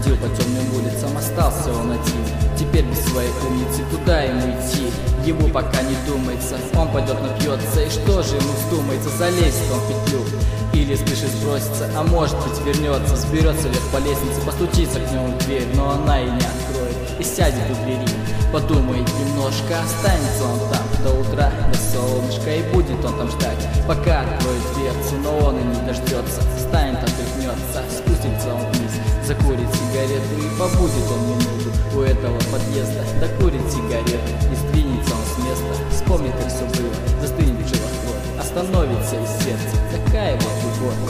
Бродил по темным улицам, остался он один. Теперь без своей умницы, куда ему идти? Ему пока не думается, он пойдет напьется. И что же ему вздумается, залезть он в петлю или с крыши сбросится, а может быть вернется. Сберется вверх по лестнице, постучится к нему в дверь, но она и не откроет, и сядет у двери. Подумает немножко, останется он там до утра, до солнышка, и будет он там ждать, пока откроет дверцу, но он и не дождется. Станет, отряхнется, спустится он вниз, закурит сигарету, и побудет он минуту у этого подъезда, докурит сигарету, и сдвинется он с места, вспомнит, как все было, застынет в жилах кровь, остановится из сердца, такая вот любовь.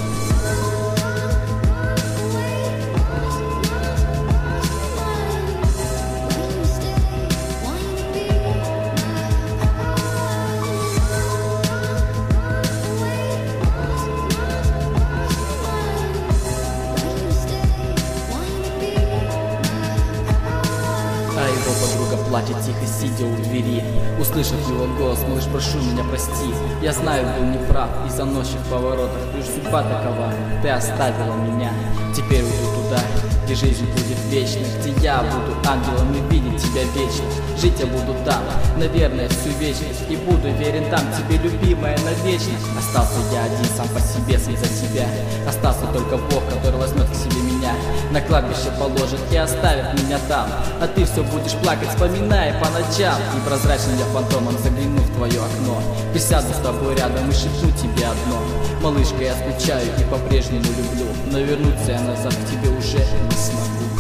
А его подруга плачет тихо, сидя у двери. Услышав его голос: малыш, прошу меня, прости. Я знаю, был неправ и заносчив в поворотах. Лишь судьба такова, ты оставила меня. Теперь уйду туда, где жизнь будет вечной, где я буду ангелом и видеть тебя вечно. Жить я буду там, наверное, всю вечность, и буду верен там тебе, любимая, навечно. Остался я один сам по себе, сам за себя. Остался только Бог, который возьмет к себе меня, на кладбище положит и оставит меня там. А ты все будешь плакать, вспоминая по ночам. Непрозрачным я фантомом загляну в твое окно, присяду с тобой рядом и шепну тебе одно: малышка, я скучаю и по-прежнему люблю, но вернуться я назад к тебе уже не смогу.